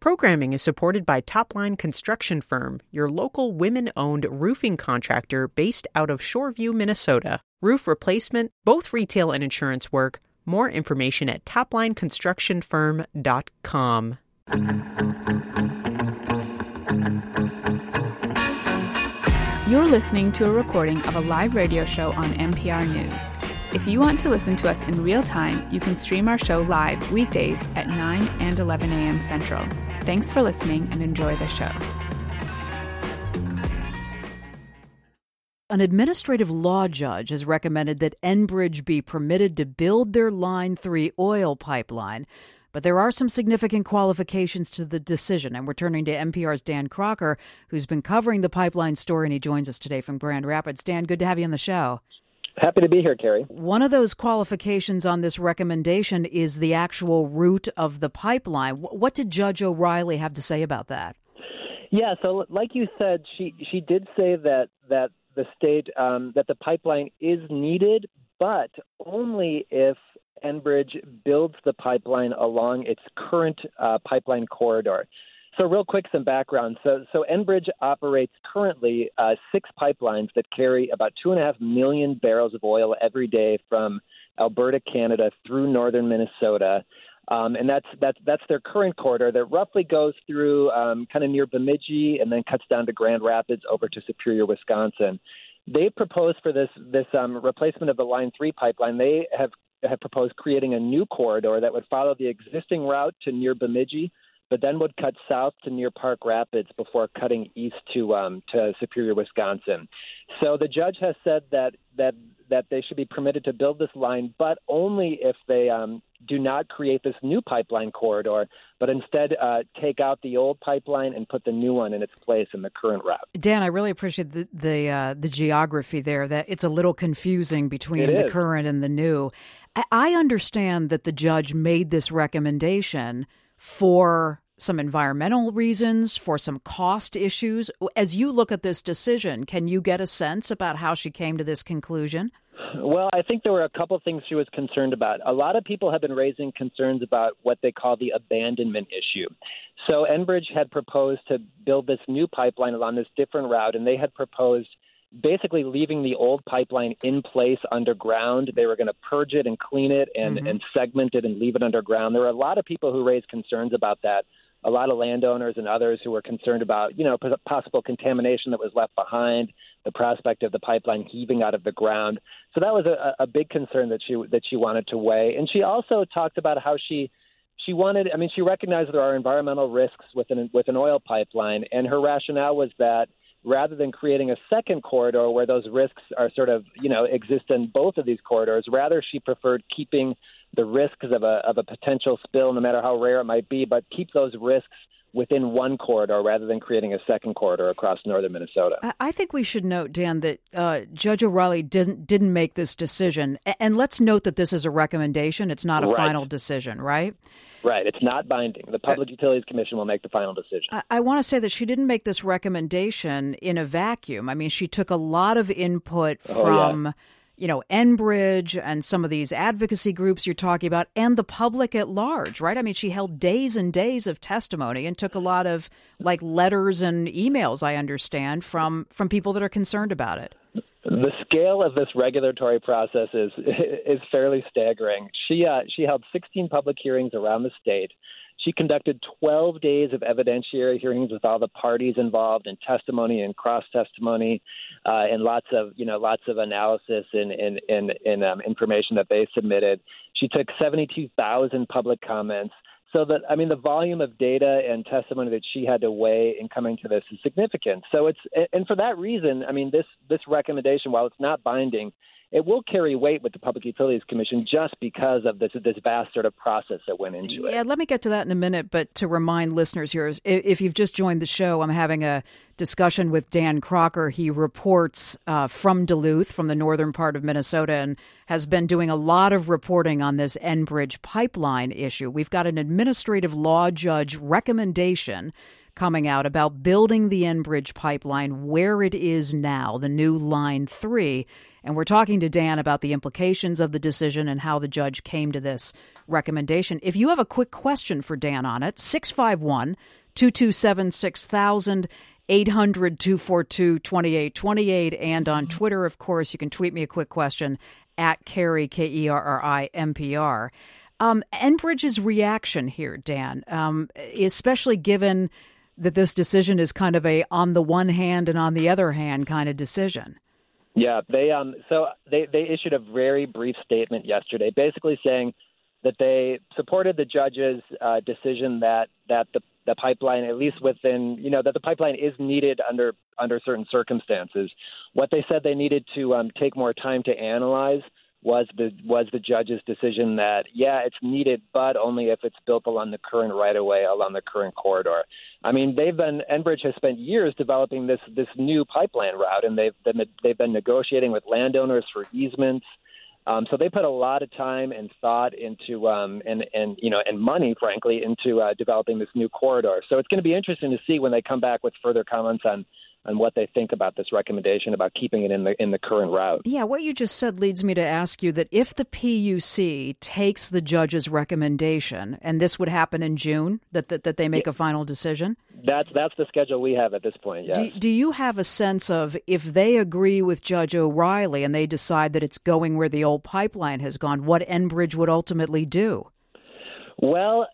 Programming is supported by Topline Construction Firm, your local women-owned roofing contractor based out of Shoreview, Minnesota. Roof replacement, both retail and insurance work. More information at toplineconstructionfirm.com. You're listening to a recording of a live radio show on NPR News. If you want to listen to us in real time, you can stream our show live weekdays at 9 and 11 a.m. Central. Thanks for listening and enjoy the show. An administrative law judge has recommended that Enbridge be permitted to build their Line 3 oil pipeline. But there are some significant qualifications to the decision, and we're turning to NPR's Dan Crocker, who's been covering the pipeline story, and he joins us today from Grand Rapids. Dan, good to have you on the show. Happy to be here, Carrie. One of those qualifications on this recommendation is the actual route of the pipeline. What did Judge O'Reilly have to say about that? Yeah, so like you said, she did say that the state, that the pipeline is needed, but only if Enbridge builds the pipeline along its current pipeline corridor. So real quick, some background. So Enbridge operates currently 6 pipelines that carry about 2.5 million barrels of oil every day from Alberta, Canada, through northern Minnesota. And that's their current corridor that roughly goes through kind of near Bemidji and then cuts down to Grand Rapids over to Superior, Wisconsin. They proposed for this replacement of the Line 3 pipeline. They have proposed creating a new corridor that would follow the existing route to near Bemidji, but then would cut south to near Park Rapids before cutting east to Superior, Wisconsin. So the judge has said that they should be permitted to build this line, but only if they do not create this new pipeline corridor, but instead take out the old pipeline and put the new one in its place in the current route. Dan, I really appreciate the geography there. That it's a little confusing between the current and the new. I understand that the judge made this recommendation for some environmental reasons, for some cost issues. As you look at this decision, can you get a sense about how she came to this conclusion? Well, I think there were a couple things she was concerned about. A lot of people have been raising concerns about what they call the abandonment issue. So Enbridge had proposed to build this new pipeline along this different route, and they had proposed basically leaving the old pipeline in place underground. They were going to purge it and clean it and segment it and leave it underground. There were a lot of people who raised concerns about that. A lot of landowners and others who were concerned about, possible contamination that was left behind, the prospect of the pipeline heaving out of the ground. So that was a big concern that she wanted to weigh. And she also talked about how she recognized there are environmental risks with an oil pipeline, and her rationale was that rather than creating a second corridor where those risks are sort of, exist in both of these corridors, rather she preferred keeping the risks of a potential spill, no matter how rare it might be, but keep those risks within one corridor rather than creating a second corridor across northern Minnesota. I think we should note, Dan, that Judge O'Reilly didn't make this decision. And let's note that this is a recommendation. It's not a final decision, right? Right. It's not binding. The Public Utilities Commission will make the final decision. I want to say that she didn't make this recommendation in a vacuum. I mean, she took a lot of input from Enbridge and some of these advocacy groups you're talking about, and the public at large, right? I mean, she held days and days of testimony and took a lot of letters and emails, I understand, from people that are concerned about it. The scale of this regulatory process is fairly staggering. She held 16 public hearings around the state. She conducted 12 days of evidentiary hearings with all the parties involved, and testimony and cross-testimony, and lots of analysis and information that they submitted. She took 72,000 public comments. So the volume of data and testimony that she had to weigh in coming to this is significant. So and for that reason, this recommendation, while it's not binding, it will carry weight with the Public Utilities Commission just because of this vast sort of process that went into it. Yeah, let me get to that in a minute. But to remind listeners here, if you've just joined the show, I'm having a discussion with Dan Crocker. He reports from Duluth, from the northern part of Minnesota, and has been doing a lot of reporting on this Enbridge pipeline issue. We've got an administrative law judge recommendation coming out about building the Enbridge pipeline where it is now, the new Line 3. And we're talking to Dan about the implications of the decision and how the judge came to this recommendation. If you have a quick question for Dan on it, 651-227-6000, 800-242-2828. And on Twitter, of course, you can tweet me a quick question at Kerry, Kerri, NPR. Enbridge's reaction here, Dan, especially given that this decision is kind of a on the one hand and on the other hand kind of decision. Yeah, they issued a very brief statement yesterday, basically saying that they supported the judge's decision that the pipeline, at least within, that the pipeline is needed under certain circumstances. What they said they needed to take more time to analyze was the judge's decision that, yeah, it's needed, but only if it's built along the current right-of-way, along the current corridor. I mean, Enbridge has spent years developing this new pipeline route, and they've been negotiating with landowners for easements. So they put a lot of time and thought into and money, frankly, into developing this new corridor. So it's going to be interesting to see when they come back with further comments on what they think about this recommendation about keeping it in the current route. Yeah, what you just said leads me to ask you that if the PUC takes the judge's recommendation, and this would happen in June, that they make a final decision? That's the schedule we have at this point, yes. Do you have a sense of if they agree with Judge O'Reilly and they decide that it's going where the old pipeline has gone, what Enbridge would ultimately do? Well,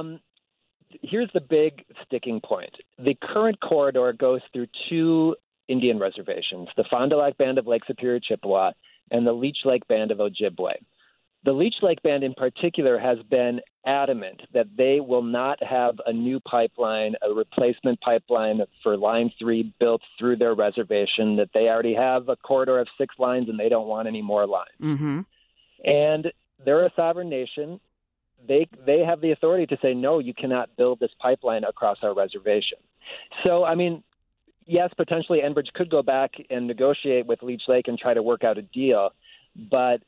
here's the big sticking point. The current corridor goes through two Indian reservations, the Fond du Lac Band of Lake Superior Chippewa and the Leech Lake Band of Ojibwe. The Leech Lake Band in particular has been adamant that they will not have a new pipeline, a replacement pipeline for Line 3 built through their reservation, that they already have a corridor of 6 lines and they don't want any more lines. Mm-hmm. And they're a sovereign nation. They have the authority to say, no, you cannot build this pipeline across our reservation. So, I mean, yes, potentially Enbridge could go back and negotiate with Leech Lake and try to work out a deal. But,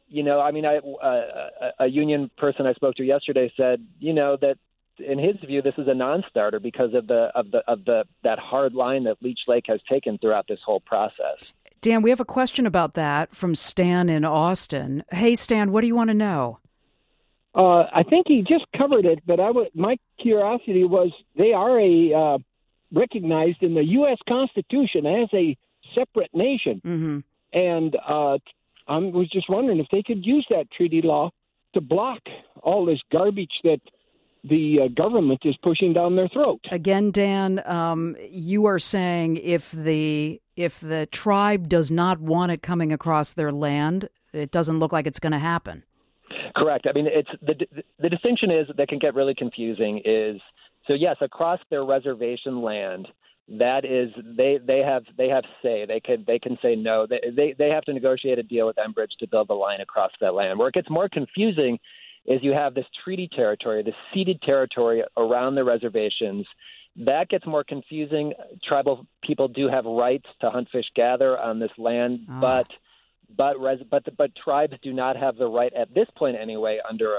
a union person I spoke to yesterday said, that in his view, this is a non-starter because of that hard line that Leech Lake has taken throughout this whole process. Dan, we have a question about that from Stan in Austin. Hey, Stan, what do you want to know? I think he just covered it, but my curiosity was they are recognized in the U.S. Constitution as a separate nation. Mm-hmm. And I was just wondering if they could use that treaty law to block all this garbage that the government is pushing down their throat. Again, Dan, you are saying if the tribe does not want it coming across their land, it doesn't look like it's going to happen. Correct. I mean, it's the distinction is that can get really confusing is, so yes, across their reservation land, that is they have say. They can say no. They have to negotiate a deal with Enbridge to build the line across that land. Where it gets more confusing is you have this treaty territory, this ceded territory around the reservations. That gets more confusing. Tribal people do have rights to hunt, fish, gather on this land, but tribes do not have the right at this point anyway under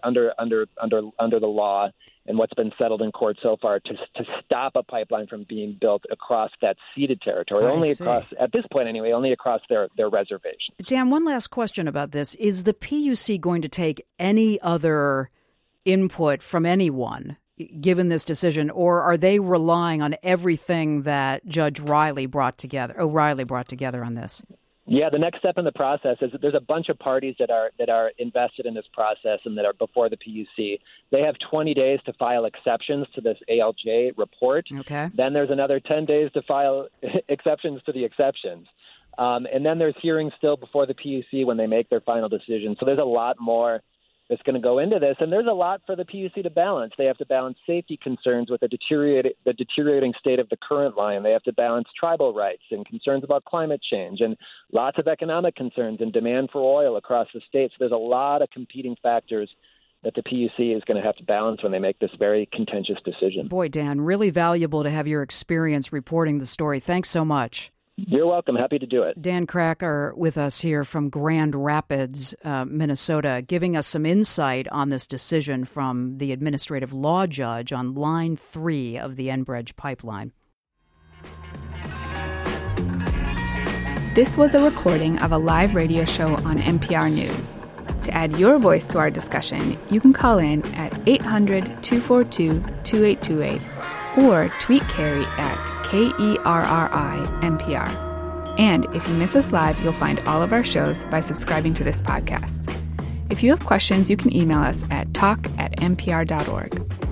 the law and what's been settled in court so far to stop a pipeline from being built across that ceded territory. At this point anyway, only across their reservation. Dan, one last question about this. Is the PUC going to take any other input from anyone given this decision, or are they relying on everything that Judge O'Reilly brought together on this? Yeah, the next step in the process is that there's a bunch of parties that are invested in this process and that are before the PUC. They have 20 days to file exceptions to this ALJ report. Okay. Then there's another 10 days to file exceptions to the exceptions. And then there's hearings still before the PUC when they make their final decision. So there's a lot more that's going to go into this. And there's a lot for the PUC to balance. They have to balance safety concerns with the deteriorating state of the current line. They have to balance tribal rights and concerns about climate change and lots of economic concerns and demand for oil across the state. So there's a lot of competing factors that the PUC is going to have to balance when they make this very contentious decision. Boy, Dan, really valuable to have your experience reporting the story. Thanks so much. You're welcome. Happy to do it. Dan Cracker with us here from Grand Rapids, Minnesota, giving us some insight on this decision from the administrative law judge on Line 3 of the Enbridge pipeline. This was a recording of a live radio show on NPR News. To add your voice to our discussion, you can call in at 800-242-2828 or tweet Carrie at KERRI-NPR. And if you miss us live, you'll find all of our shows by subscribing to this podcast. If you have questions, you can email us at talk@npr.org.